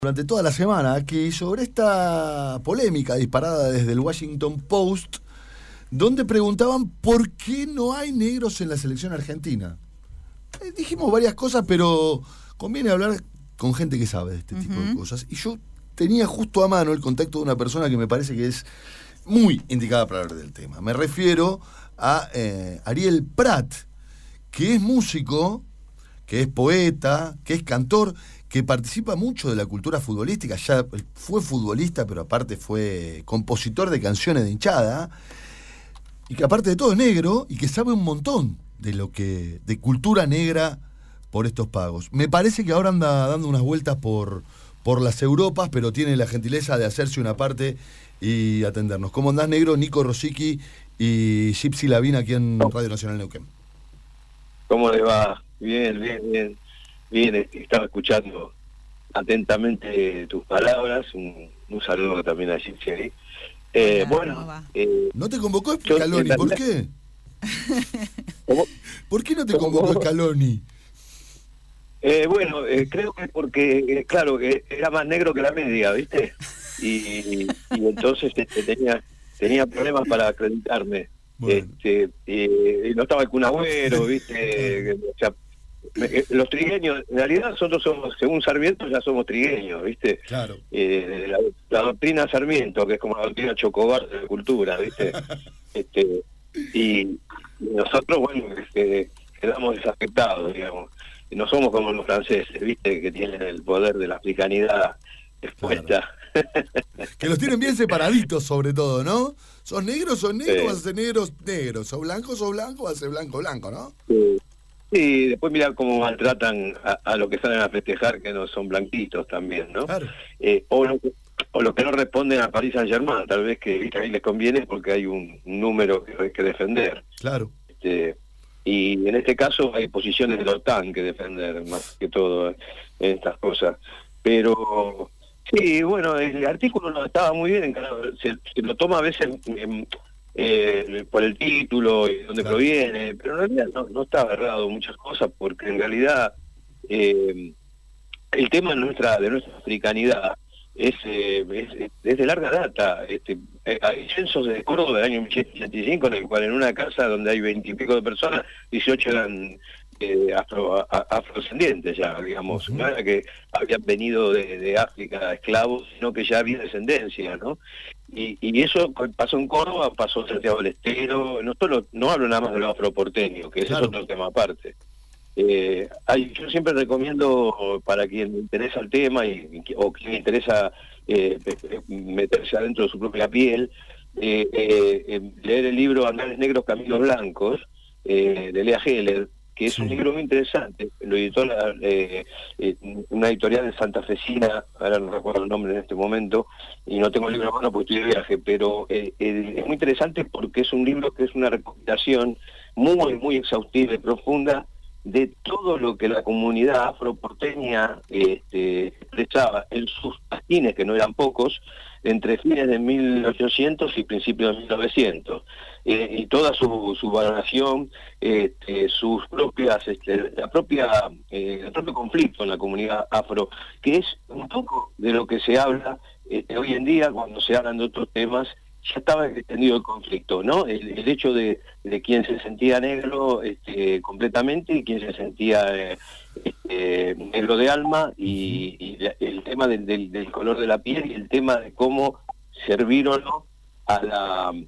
Durante toda la semana aquí sobre esta polémica disparada desde el Washington Post, donde preguntaban por qué no hay negros en la selección argentina. Dijimos varias cosas, pero conviene hablar con gente que sabe de este tipo de cosas. Y yo tenía justo a mano el contacto de una persona que me parece que es muy indicada para hablar del tema. Me refiero a Ariel Prat, que es músico, que es poeta, que es cantor, que participa mucho de la cultura futbolística. Ya fue futbolista, pero aparte fue compositor de canciones de hinchada, y que aparte de todo es negro, y que sabe un montón de cultura negra por estos pagos. Me parece que ahora anda dando unas vueltas por las Europas, pero tiene la gentileza de hacerse una parte y atendernos. ¿Cómo andás, negro? Nico Rosicky y Gypsy Lavín aquí en Radio Nacional Neuquén. ¿Cómo le va? Bien, estaba escuchando atentamente tus palabras, un saludo también a Gypsy ahí. ¿No te convocó Scaloni? ¿Por qué? ¿Cómo? ¿Por qué no te convocó Scaloni? Creo que porque, claro, era más negro que la media, ¿viste? Y entonces tenía problemas para acreditarme. Bueno. Y no estaba el Kun Agüero, ¿viste? O sea, los trigueños, en realidad nosotros somos, según Sarmiento, ya somos trigueños, ¿viste? Claro. La doctrina Sarmiento, que es como la doctrina Chocobar de la cultura, ¿viste? Y nosotros, quedamos desafectados, digamos. No somos como los franceses, ¿viste? Que tienen el poder de la africanidad expuesta. Claro. Que los tienen bien separaditos, sobre todo, ¿no? ¿Sos negro, sí. Vas a ser negro, ¿Sos blanco, vas a ser blanco, ¿no? Sí, después mira cómo maltratan a los que salen a festejar, que no son blanquitos también, ¿no? Claro. O los que no responden a Paris Saint-Germain, tal vez que ahí les conviene porque hay un número que hay que defender. Claro. Y en este caso hay posiciones de la OTAN que defender, más que todo, en estas cosas. Pero sí, bueno, el artículo no estaba muy bien encarado. Se lo toma a veces por el título y dónde proviene, pero en realidad no estaba errado muchas cosas, porque en realidad el tema de nuestra africanidad es de larga data. Hay censos de Córdoba del año 1965 en el cual en una casa donde hay 20 y pico de personas, 18 eran afrodescendientes ya, digamos. No era que habían venido de África esclavos, sino que ya había descendencia, ¿no? Y eso pasó en Córdoba, pasó en Santiago del Estero. No hablo nada más de los afroporteños, que ese es otro tema aparte. Yo siempre recomiendo, para quien le interesa el tema o quien le interesa meterse adentro de su propia piel, leer el libro Andares Negros, Caminos Blancos, de Lea Heller, que es un libro muy interesante. Lo editó una editorial de santafesina, ahora no recuerdo el nombre en este momento, y no tengo el libro a mano porque estoy de viaje, pero es muy interesante porque es un libro que es una recopilación muy, muy exhaustiva y profunda de todo lo que la comunidad afroporteña expresaba en sus pastines, que no eran pocos, entre fines de 1800 y principios de 1900, y toda su valoración, sus propias, el propio conflicto en la comunidad afro, que es un poco de lo que se habla hoy en día cuando se hablan de otros temas. Ya estaba extendido el conflicto, ¿no? El hecho de quien se sentía negro completamente y quien se sentía negro de alma, y el tema del color de la piel, y el tema de cómo servirlo al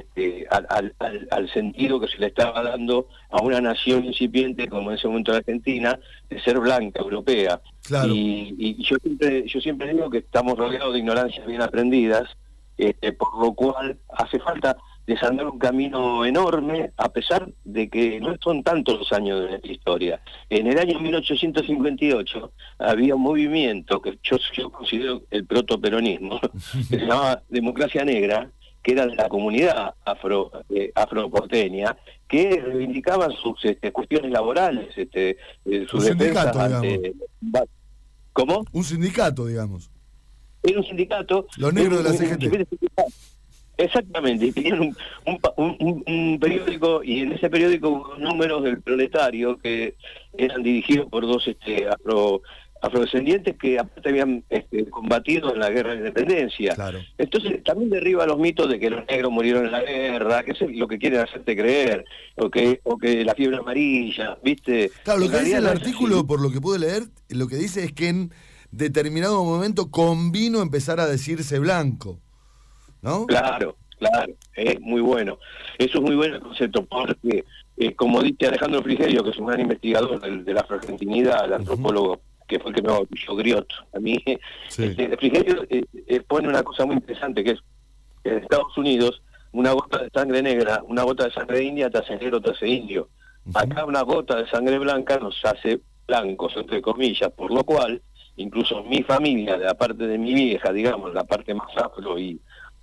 sentido que se le estaba dando a una nación incipiente como en ese momento la Argentina, de ser blanca, europea. Claro. Y yo siempre digo que estamos rodeados de ignorancias bien aprendidas, por lo cual hace falta desandar un camino enorme, a pesar de que no son tantos los años de nuestra historia. En el año 1858 había un movimiento que yo considero el protoperonismo, que se llamaba Democracia Negra, que era de la comunidad afroporteña, que reivindicaban sus cuestiones laborales, sus defensas ante... ¿Cómo? Un sindicato, digamos. Era un sindicato. Los negros de la CGT. Exactamente, y tenían un periódico, y en ese periódico hubo números del Proletario que eran dirigidos por dos afrodescendientes que aparte habían combatido en la guerra de independencia. Claro. Entonces también derriba los mitos de que los negros murieron en la guerra, que es lo que quieren hacerte creer, o que la fiebre amarilla, ¿viste? Claro, lo En que dice el realidad no es artículo, así. por lo que pude leer, lo que dice es que en determinado momento convino empezar a decirse blanco, ¿no? Claro, es muy bueno. Eso es muy bueno el concepto, porque, como dice Alejandro Frigerio, que es un gran investigador de la afroargentinidad, el antropólogo que fue el que me bautizó Griot, a mí, Sí. Frigerio pone una cosa muy interesante, que es que en Estados Unidos, una gota de sangre negra, una gota de sangre india te hace negro, te hace indio. Acá una gota de sangre blanca nos hace blancos, entre comillas, por lo cual, incluso mi familia, de la parte de mi vieja, digamos, la parte más afro y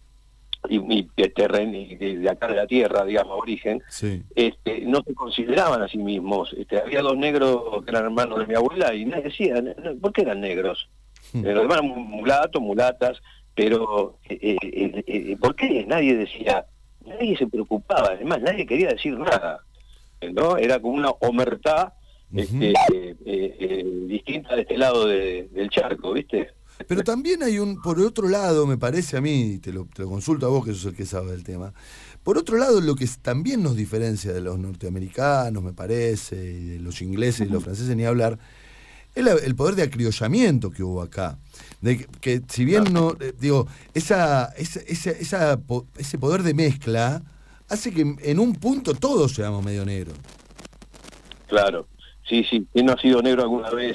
de acá de la tierra, digamos, origen, Sí. no se consideraban a sí mismos. Había dos negros que eran hermanos de mi abuela y nadie decía, ¿por qué eran negros? Los demás eran mulatos, mulatas, pero ¿por qué? Nadie decía, nadie se preocupaba, además nadie quería decir nada, ¿no? Era como una omertá distinta de este lado del charco, ¿viste? Pero también hay por otro lado, me parece a mí, te lo consulto a vos, que sos el que sabe del tema, por otro lado, lo que también nos diferencia de los norteamericanos, me parece, y de los ingleses y los franceses, ni hablar, es el poder de acriollamiento que hubo acá. De que si bien no, digo, ese poder de mezcla hace que en un punto todos seamos medio negros. Claro. Sí, ¿quién no ha sido negro alguna vez?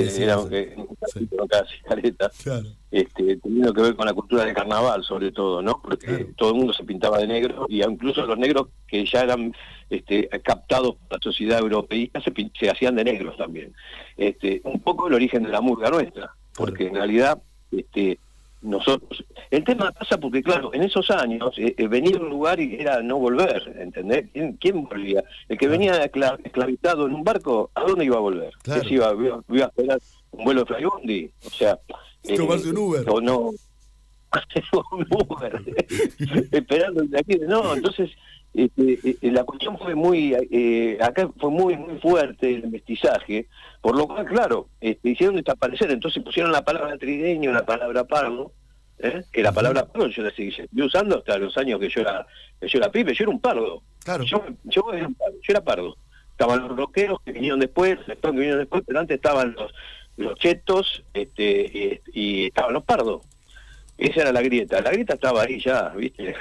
Casi careta. Claro. Teniendo que ver con la cultura del carnaval, sobre todo, ¿no? Porque todo el mundo se pintaba de negro, y incluso los negros que ya eran captados por la sociedad europeísta se hacían de negros también. Un poco el origen de la murga nuestra, porque en realidad nosotros... El tema pasa porque, claro, en esos años venir a un lugar y era no volver, ¿entendés? ¿Quién volvía? El que venía esclavizado en un barco, ¿a dónde iba a volver? Claro. ¿Qué iba a esperar un vuelo de Flybondi? O sea... tomarse un Uber. O no... un Uber. Esperando de aquí. No, entonces... la cuestión fue acá fue muy fuerte el mestizaje, por lo cual, claro, hicieron desaparecer, entonces pusieron la palabra trigueño, la palabra pardo, que la palabra pardo yo la seguí usando hasta los años que yo era pibe, yo era un pardo. Claro. Yo era pardo. Estaban los rockeros que vinieron después, pero antes estaban los chetos, y estaban los pardos. Esa era la grieta estaba ahí ya, ¿viste?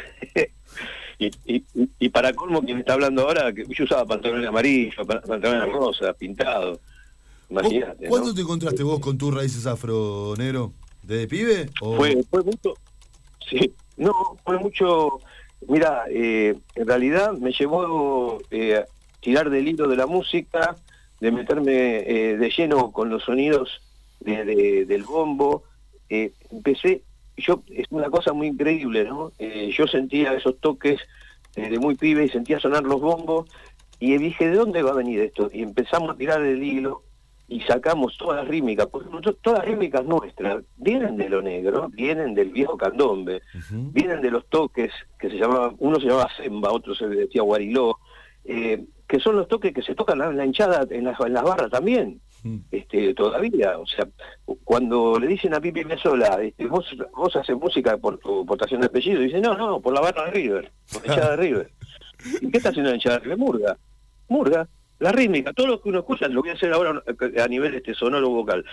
Y para colmo, quien está hablando ahora, que yo usaba pantalones amarillos, pantalones rosas, pintados. Imagínate. ¿Cuándo ¿no? te encontraste vos con tus raíces afro, negro? ¿Desde pibe? ¿O? Fue mucho. Sí, no, fue mucho. Mira, en realidad me llevó a tirar del hilo de la música, de meterme de lleno con los sonidos del bombo. Empecé. Es una cosa muy increíble, ¿no? Yo sentía esos toques de muy pibe y sentía sonar los bombos y dije, ¿de dónde va a venir esto? Y empezamos a tirar el hilo y sacamos todas las rítmicas, porque todas las rítmicas nuestras vienen de lo negro, vienen del viejo candombe, vienen de los toques que uno se llamaba semba, otro se decía guariló, que son los toques que se tocan en la hinchada, en las barras también. Todavía, o sea, cuando le dicen a Pipi Mesola, vos haces música por tu portación de apellido, y dice, no, por la barra de River, por la hinchada de River. ¿Y qué está haciendo la hinchada de River? Murga, la rítmica, todo lo que uno escucha, lo voy a hacer ahora a nivel sonoro vocal.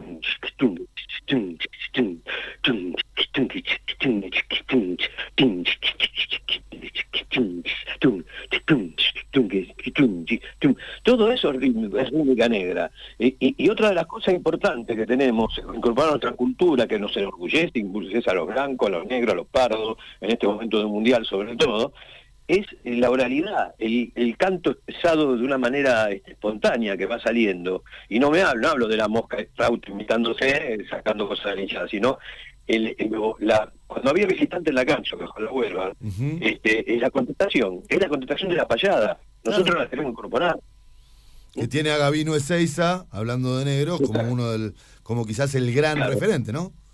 Todo eso es rítmica negra. Y otra de las cosas importantes que tenemos, incorporar a nuestra cultura, que nos enorgullece a los blancos, a los negros, a los pardos, en este momento del mundial sobre todo, es la oralidad, el canto expresado de una manera espontánea que va saliendo. Y no hablo de la mosca de flauta imitándose, sacando cosas de la hinchada, sino cuando había visitantes en la cancha, que ojalá vuelvan, la contestación, es la contestación de la payada. Nosotros la tenemos que incorporar. Que tiene a Gabino Ezeiza, hablando de negros, como como quizás el gran referente, ¿no?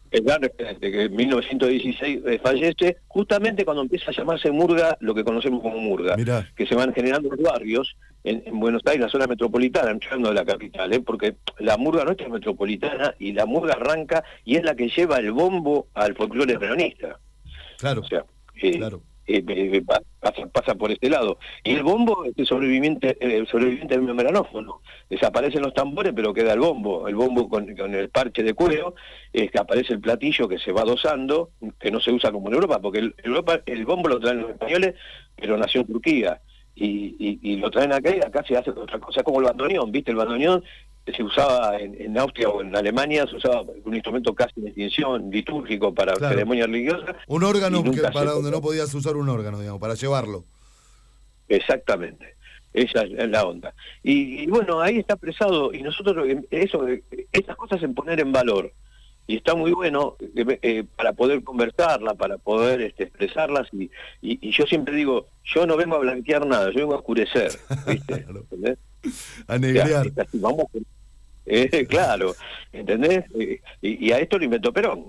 el gran referente, que en 1916 fallece, justamente cuando empieza a llamarse murga, lo que conocemos como murga, Mirá. que se van generando los barrios en Buenos Aires, la zona metropolitana, entrando de la capital, porque la murga nuestra es metropolitana y la murga arranca y es la que lleva el bombo al folclore peronista. Claro, O sea, claro. pasa por este lado. Y el bombo es el sobreviviente del membranófono. Desaparecen los tambores, pero queda el bombo con el parche de cuero, que aparece el platillo que se va dosando, que no se usa como en Europa, porque en Europa el bombo lo traen los españoles, pero nació en Turquía. Y lo traen acá y acá se hace otra cosa, como el bandoneón, ¿viste? El bandoneón se usaba en Austria o en Alemania, se usaba un instrumento casi de extinción, litúrgico para Claro. ceremonias religiosas. Un órgano y nunca para se- donde no podías usar un órgano, digamos, para llevarlo. Exactamente, esa es la onda. Y bueno, ahí está expresado, y nosotros, estas cosas en poner en valor, y está muy bueno para poder conversarla, para poder expresarlas, y yo siempre digo, yo no vengo a blanquear nada, yo vengo a oscurecer, ¿viste? Claro. ¿Entendés? A O sea, negrear. vamos, claro, ¿entendés? Y a esto lo inventó Perón.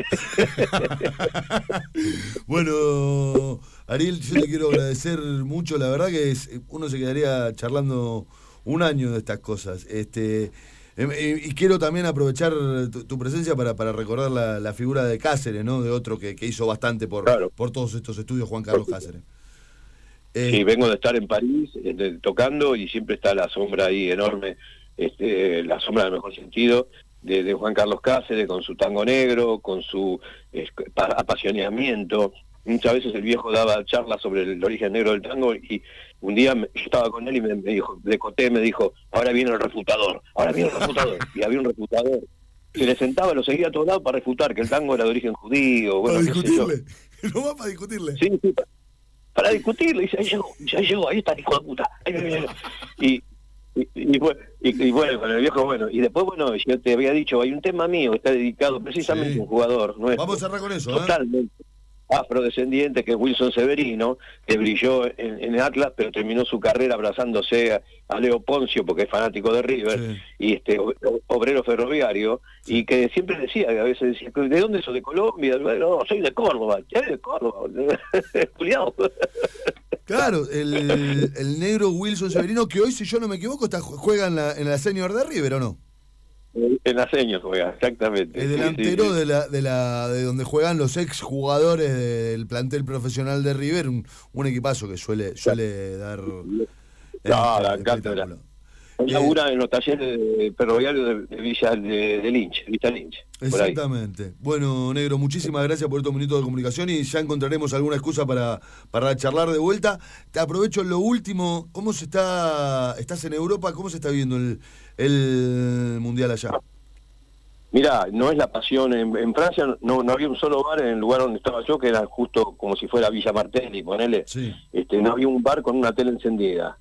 Bueno, Ariel, yo te quiero agradecer mucho. La verdad que uno se quedaría charlando un año de estas cosas. Y quiero también aprovechar tu presencia para recordar la figura de Cáceres, ¿no? De otro que hizo bastante Claro. por todos estos estudios, Juan Carlos Cáceres. Sí, vengo de estar en París tocando y siempre está la sombra ahí enorme, la sombra en el mejor sentido, de Juan Carlos Cáceres, con su tango negro, con su apasionamiento. Muchas veces el viejo daba charlas sobre el origen negro del tango y un día yo estaba con él y me dijo, de Coté me dijo, ahora viene el refutador, y había un refutador. Se le sentaba, lo seguía a todos lados para refutar que el tango era de origen judío. Bueno, Para qué sé yo. discutirle. No va para discutirle. Sí, para discutirlo, y dice, ya llegó, ahí está el hijo de puta. Ahí viene. Y bueno, con el viejo, bueno, y después, bueno, yo te había dicho, hay un tema mío que está dedicado precisamente Sí. a un jugador nuestro, Vamos a cerrar con eso, ¿eh? totalmente afrodescendiente, que es Wilson Severino, que brilló en Atlas, pero terminó su carrera abrazándose a Leo Poncio, porque es fanático de River, Sí. y obrero ferroviario, y que siempre decía, que a veces decía, ¿de dónde sos? ¿De Colombia? No, soy de Córdoba. ¿Qué de Córdoba? Juliado. Claro, el negro Wilson Severino, que hoy, si yo no me equivoco, juega en la senior de River, ¿o no? En Aseño juega, exactamente. El Sí, delantero sí, sí. de donde juegan los ex jugadores del plantel profesional de River, un equipazo que suele dar Claro, acá espectáculo. Él labura en los talleres ferroviarios de Villa de Lynch, Vista Lynch. Por ahí. Exactamente. Bueno, negro, muchísimas gracias por estos minutos de comunicación y ya encontraremos alguna excusa para charlar de vuelta. Te aprovecho lo último, estás en Europa, ¿cómo se está viendo el Mundial allá? Mirá, no es la pasión. En Francia no había un solo bar en el lugar donde estaba yo, que era justo como si fuera Villa Martelli, ponele. Sí. No había un bar con una tele encendida.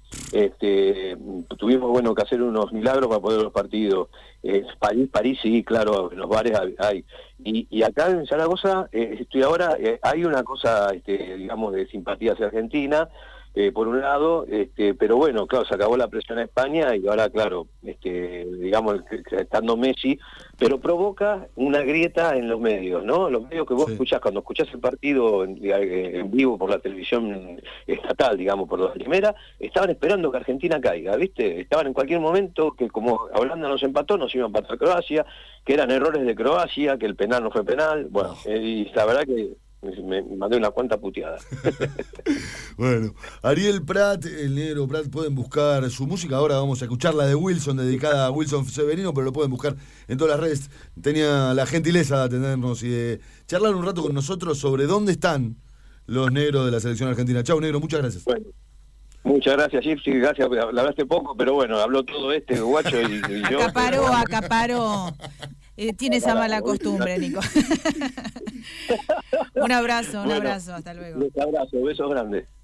Tuvimos, bueno, que hacer unos milagros para poder ver los partidos. París sí, claro, en los bares hay. Y acá en Zaragoza, estoy ahora, hay una cosa, digamos, de simpatía hacia Argentina, por un lado, pero bueno, claro, se acabó la presión a España y ahora, claro, digamos, estando Messi, pero provoca una grieta en los medios, ¿no? Los medios que vos Sí. escuchás, cuando escuchás el partido en vivo por la televisión estatal, digamos, por la primera, estaban esperando que Argentina caiga, ¿viste? Estaban en cualquier momento que como Holanda nos empató, nos iba a empatar Croacia, que eran errores de Croacia, que el penal no fue penal, bueno, y la verdad que me mandé una cuanta puteada. Bueno, Ariel Prat, el negro Prat, pueden buscar su música. Ahora vamos a escuchar la de Wilson, dedicada a Wilson Severino, pero lo pueden buscar en todas las redes. Tenía la gentileza de atendernos y de charlar un rato con nosotros sobre dónde están los negros de la selección argentina. Chau, negro, muchas gracias. Bueno, muchas gracias, Gypsy, gracias, la hablaste poco, pero bueno, habló todo guacho y yo. Acaparó. Tiene esa mala costumbre, Nico. Un abrazo, hasta luego. Un abrazo, besos grandes.